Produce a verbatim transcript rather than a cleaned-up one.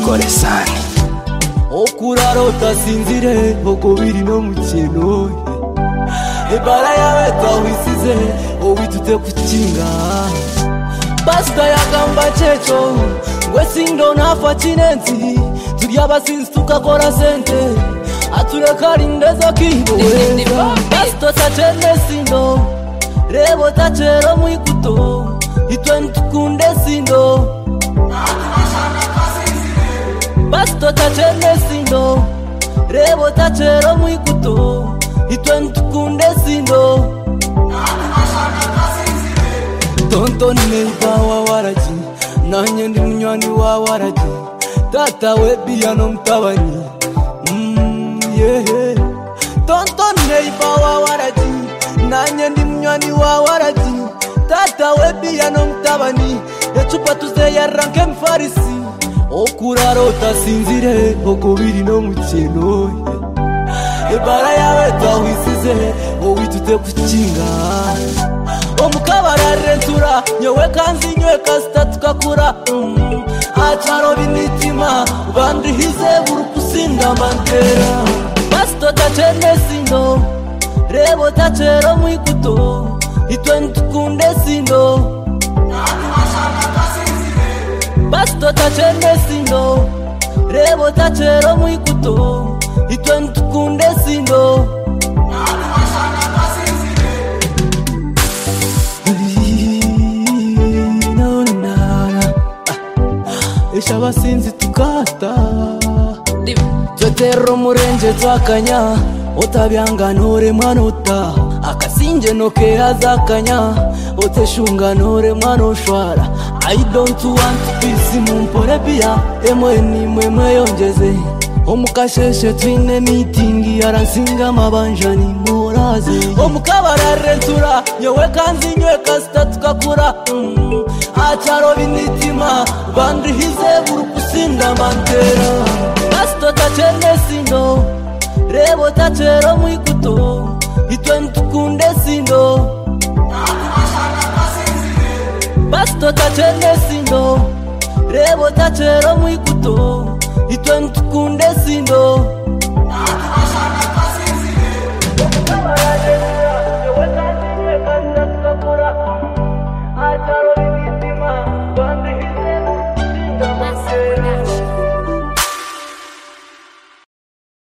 koresani okurarota sinzire boko biri no mukino ebara yawe twahisize owitute kukinga Basta yagamba checho ngwe sindo nafa chinenzi turya basinzi tukakora sente atureka rindeza kibowe Basta tachende sindo rebo tachero mwikuto itwe ntukunde sindo Basta tachende sindo rebo tachero mwikuto itwe ntukunde sindo Tonto neiba wa waraji nanye ndi munywani wa waraji tata webiya no mtabani mm yeah Tonto neiba wa waraji nanye ndi munywani wa waraji tata webiya no mtabani echupa tuze ya ranke mfarisi okurarota sinzire boko biri no mukino ebara yawe twahisize owitute kukinga omukabara rentura nyewe kanzi nywe kasita tukakura mm. Acharo binitima bandi hize burukusinda mantera Basto tachene sindo rebo tachero mwikuto itwe ntukunde sindo Basto tachene sindo rebo tachero mwikuto itwe ntukunde sindo Shabasinzi tukata Twetero murenje twakanya Otabyanga nore mwanota Akasinje noke hazakanya Oteshunga nore mwanoshwara I don't want peace mumpore pia Emwe ni mwe yongeze Omukasheshe twine meeting Yaransinga mabanjani murazi Omukabara rentura Nyewe kanzi nywe kasita tukakura mm. Acharo binitima bandi hize burukusinda mantera Basto tachene sindo rebo tachero mwikuto itwe ntukunde sindo Basto tachene sindo rebo tachero mwikuto itwe ntukunde sindo